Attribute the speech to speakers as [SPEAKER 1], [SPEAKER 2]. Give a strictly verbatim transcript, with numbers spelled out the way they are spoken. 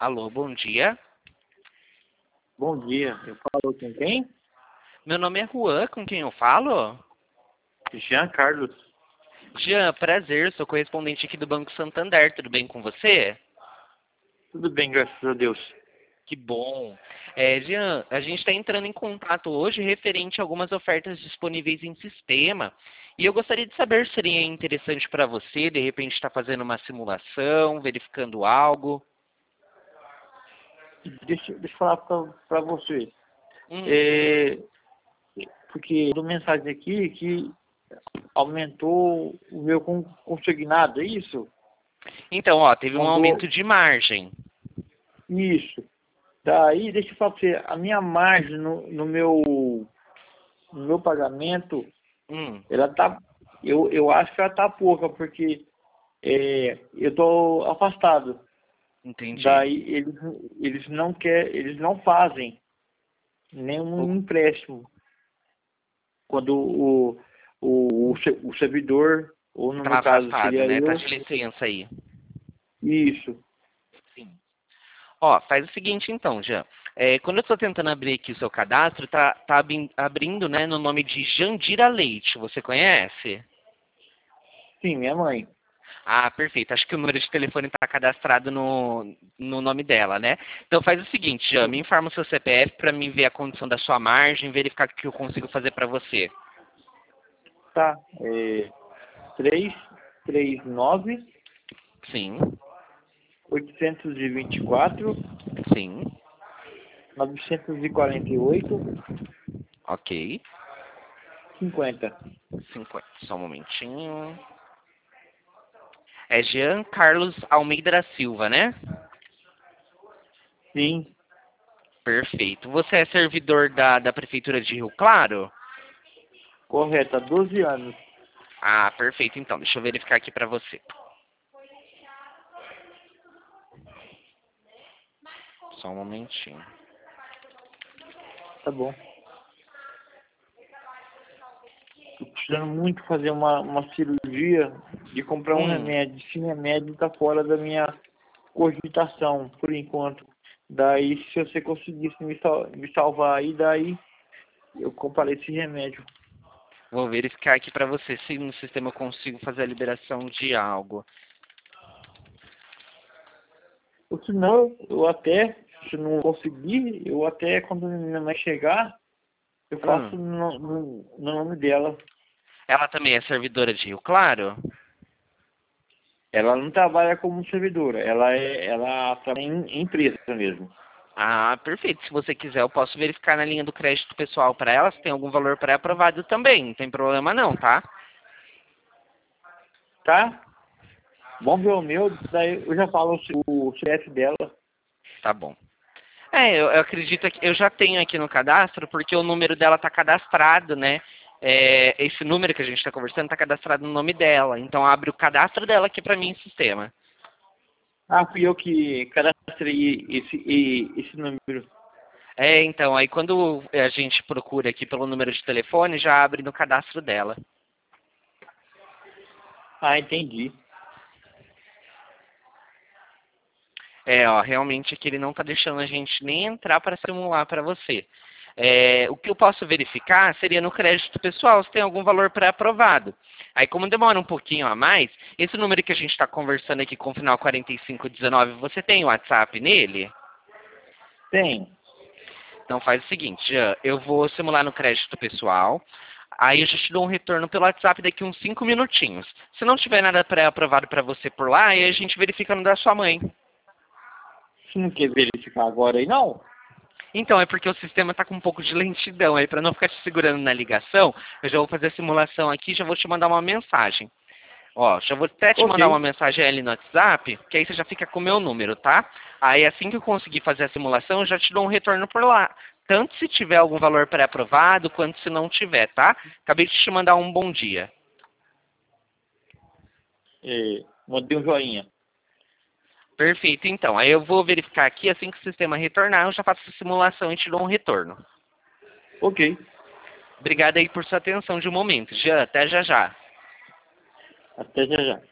[SPEAKER 1] Alô, bom dia.
[SPEAKER 2] Bom dia, eu falo com quem?
[SPEAKER 1] Meu nome é Juan, com quem eu falo?
[SPEAKER 2] Jean Carlos.
[SPEAKER 1] Jean, prazer, sou correspondente aqui do Banco Santander, tudo bem com você?
[SPEAKER 2] Tudo bem, graças a Deus.
[SPEAKER 1] Que bom. É, Jean, a gente está entrando em contato hoje referente a algumas ofertas disponíveis em sistema. E eu gostaria de saber se seria interessante para você, de repente, estar fazendo uma simulação, verificando algo.
[SPEAKER 2] Deixa, deixa eu falar para você.
[SPEAKER 1] Hum.
[SPEAKER 2] É, porque eu mensagem aqui que aumentou o meu con- consignado, é isso?
[SPEAKER 1] Então, ó, teve um
[SPEAKER 2] Mandou
[SPEAKER 1] aumento de margem.
[SPEAKER 2] isso. Daí, deixa eu falar para você, a minha margem no, no meu, no meu pagamento,
[SPEAKER 1] Hum,
[SPEAKER 2] ela tá, eu, eu acho que ela tá pouca, porque é, eu tô afastado.
[SPEAKER 1] entendi.
[SPEAKER 2] Daí eles, eles não quer, eles não fazem
[SPEAKER 1] O-
[SPEAKER 2] nenhum empréstimo quando o, o, o, se- o servidor, ou no
[SPEAKER 1] Tá
[SPEAKER 2] meu caso
[SPEAKER 1] afastado,
[SPEAKER 2] seria
[SPEAKER 1] né? Tá
[SPEAKER 2] eu,
[SPEAKER 1] de licença aí.
[SPEAKER 2] isso,
[SPEAKER 1] Sim. Ó, faz o seguinte então, Jean. É, quando eu estou tentando abrir aqui o seu cadastro, tá, tá abri- abrindo, né, no nome de Jandira Leite. Você conhece?
[SPEAKER 2] sim, minha mãe.
[SPEAKER 1] Ah, perfeito. Acho que o número de telefone está cadastrado no, no nome dela, né? Então faz o seguinte, Jean, me informa o seu C P F para mim ver a condição da sua margem, verificar o que eu consigo fazer para você.
[SPEAKER 2] Tá, é, três três nove
[SPEAKER 1] Sim,
[SPEAKER 2] oitocentos e vinte e quatro
[SPEAKER 1] sim,
[SPEAKER 2] novecentos e quarenta e oito
[SPEAKER 1] ok.
[SPEAKER 2] cinquenta.
[SPEAKER 1] cinquenta, só um momentinho. É Jean Carlos Almeida da Silva, né?
[SPEAKER 2] Sim,
[SPEAKER 1] Perfeito. Você é servidor da, da Prefeitura de Rio Claro?
[SPEAKER 2] correto, há doze anos.
[SPEAKER 1] Ah, perfeito. Então, deixa eu verificar aqui para você. Só um momentinho.
[SPEAKER 2] Tá bom. Tô precisando muito fazer uma, uma cirurgia de comprar um
[SPEAKER 1] Hum,
[SPEAKER 2] remédio. Esse remédio tá fora da minha cogitação, por enquanto. Daí, se você conseguisse me, sal- me salvar aí, daí eu comprarei esse remédio.
[SPEAKER 1] vou verificar aqui para você se no sistema eu consigo fazer a liberação de algo.
[SPEAKER 2] Ou se não, eu até, se não conseguir, eu até, quando minha mãe chegar, eu faço
[SPEAKER 1] Hum.
[SPEAKER 2] no, no, no nome dela.
[SPEAKER 1] Ela também é servidora de Rio Claro?
[SPEAKER 2] Ela não trabalha como servidora, ela é, ela trabalha em, em empresa mesmo.
[SPEAKER 1] Ah, perfeito. Se você quiser, eu posso verificar na linha do crédito pessoal para ela se tem algum valor pré-aprovado também. Não tem problema não, tá?
[SPEAKER 2] Tá? Vamos ver o meu, daí eu já falo o C F dela.
[SPEAKER 1] Tá bom. É, eu, eu acredito que eu já tenho aqui no cadastro, porque o número dela está cadastrado, né? É, esse número que a gente está conversando está cadastrado no nome dela. Então abre o cadastro dela aqui para mim em sistema.
[SPEAKER 2] Ah, fui eu que cadastrei esse, e- esse número.
[SPEAKER 1] É, então, aí quando a gente procura aqui pelo número de telefone, já abre no cadastro dela.
[SPEAKER 2] Ah, entendi.
[SPEAKER 1] É, ó, realmente aqui ele não está deixando a gente nem entrar para simular para você. É, o que eu posso verificar seria no crédito pessoal, se tem algum valor pré-aprovado. Aí, como demora um pouquinho a mais, esse número que a gente está conversando aqui com o final quarenta e cinco dezenove, você tem o WhatsApp nele?
[SPEAKER 2] Tem.
[SPEAKER 1] Então faz o seguinte, Jean, eu vou simular no crédito pessoal, aí eu já te dou um retorno pelo WhatsApp daqui uns cinco minutinhos. Se não tiver nada pré-aprovado para você por lá, aí a gente verifica no da sua mãe.
[SPEAKER 2] Você não quer verificar agora aí, não?
[SPEAKER 1] Então, é porque o sistema está com um pouco de lentidão aí, para não ficar te segurando na ligação, eu já vou fazer a simulação aqui, já vou te mandar uma mensagem. Ó, já vou até te
[SPEAKER 2] Ok.
[SPEAKER 1] mandar uma mensagem ali no WhatsApp, que aí você já fica com o meu número, tá? Aí assim que eu conseguir fazer a simulação, eu já te dou um retorno por lá. Tanto se tiver algum valor pré-aprovado, quanto se não tiver, tá? Acabei de te mandar um bom dia.
[SPEAKER 2] É, mandei um joinha.
[SPEAKER 1] Perfeito, então. Aí eu vou verificar aqui, assim que o sistema retornar, eu já faço a simulação e te dou um retorno.
[SPEAKER 2] Ok.
[SPEAKER 1] Obrigado aí por sua atenção de um momento. Já, até já já.
[SPEAKER 2] Até já já.